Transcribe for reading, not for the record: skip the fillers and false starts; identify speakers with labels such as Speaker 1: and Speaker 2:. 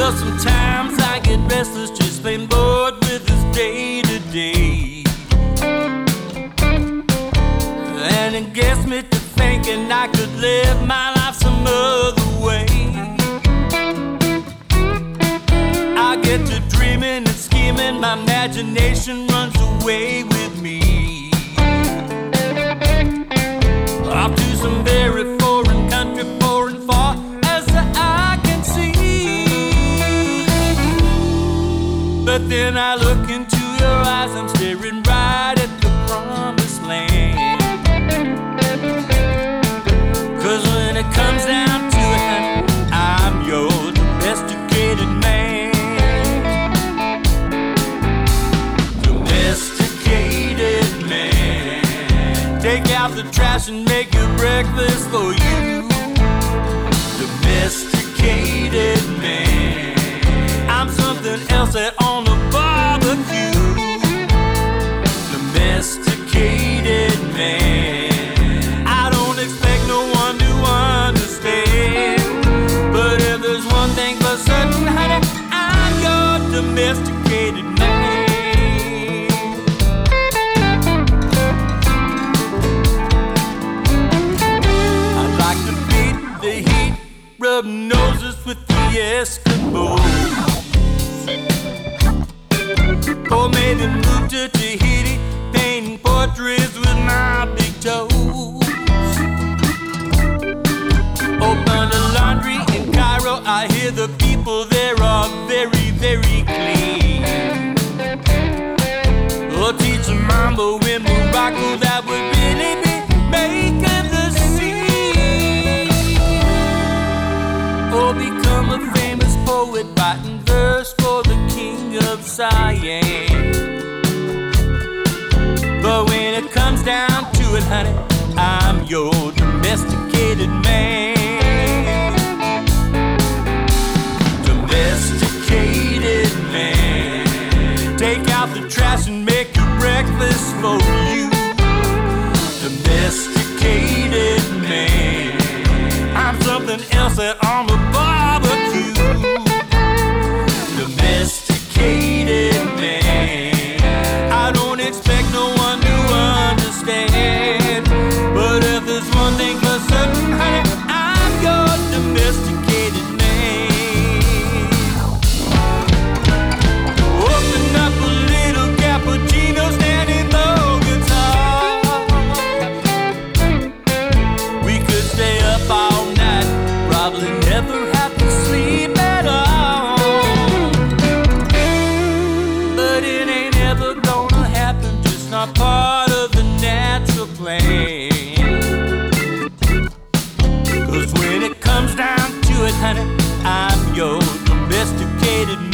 Speaker 1: Well, sometimes I get restless, just plain bored with this day to day. And it gets me to thinking I could live my life some other way. I get to dreaming and scheming, my imagination runs away with me. Off to some very foreign country, foreign far as the eye can see. But then I look into your eyes, I'm staring right at the promised land. 'Cause when it comes down to it, I'm your domesticated man. Domesticated man. Take out the trash and make your breakfast for you. Domesticated man. I'm something else that on the barbecue. Domesticated man. I don't expect no one to understand, but if there's one thing for certain, honey, I'm your domesticated man. I'd like to beat the heat, rub noses with the Eskimos, or maybe move to Tahiti, painting portraits with my big toes. Open a laundry in Cairo, I hear the people there are very, very clean. Or teach a mambo in Morocco, that would really be making the scene. Or become a famous poet, writing verse for the king of Siam. But when it comes down to it, honey, I'm your domesticated man. Domesticated man. Take out the trash and make your breakfast for you. Domesticated man. I'm something else that on the barbecue. Domesticated man. I don't expect no one to understand, but if there's one thing for certain, honey, I'm your domesticated man. Open up a little cappuccino, standing the guitar. We could stay up all night, probably never have to sleep at all. But it ain't ever gonna happen, just not part of the natural plan. 'Cause when it comes down to it, honey, I'm your domesticated man.